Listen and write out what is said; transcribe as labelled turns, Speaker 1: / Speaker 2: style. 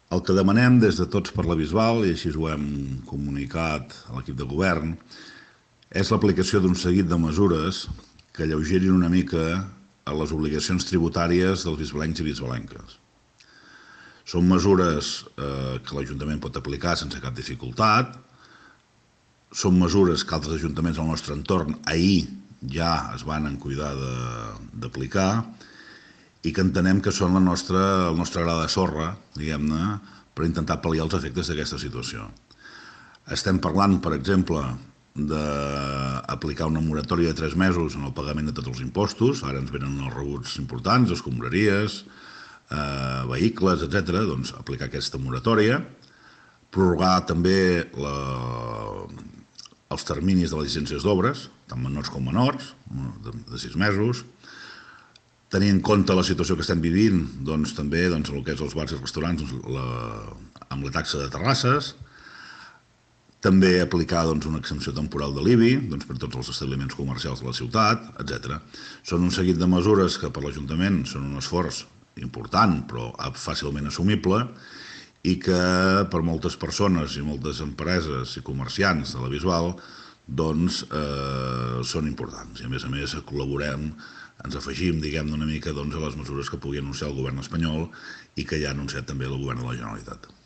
Speaker 1: El que demanem des de Tots per la Bisbal, i així ho hem comunicat a l'equip de govern, és l'aplicació d'un seguit de mesures que alleugerin una mica a les obligacions tributàries dels bisbalencs i bisbalenques. Són mesures que l'Ajuntament pot aplicar sense cap dificultat, són mesures que altres ajuntaments del nostre entorn ahir ja es van cuidar d'aplicar i que entenem que són el nostre gra de sorra, diguem-ne, per intentar pal·liar els efectes d'aquesta situació. Estem parlant, per exemple, d'aplicar una moratòria de 3 mesos en el pagament de tots els impostos. Ara ens venen els rebuts importants, escombraries, vehicles, etc. Doncs aplicar aquesta moratòria. Prorrogar també els terminis de les llicències d'obres, tant menors com menors, de 6 mesos. Tenir en compte la situació que estem vivint, doncs també el que és els bars i restaurants amb la taxa de terrasses. També aplicar una exempció temporal de l'IBI per tots els establiments comercials de la ciutat, etc. Són un seguit de mesures que per l'Ajuntament són un esforç important però fàcilment assumible i que per moltes persones i moltes empreses i comerciants de la Bisbal són importants. I a més col·laborem, ens afegim, diguem-ne, una mica a les mesures que pugui anunciar el govern espanyol i que ja ha anunciat també el govern de la Generalitat.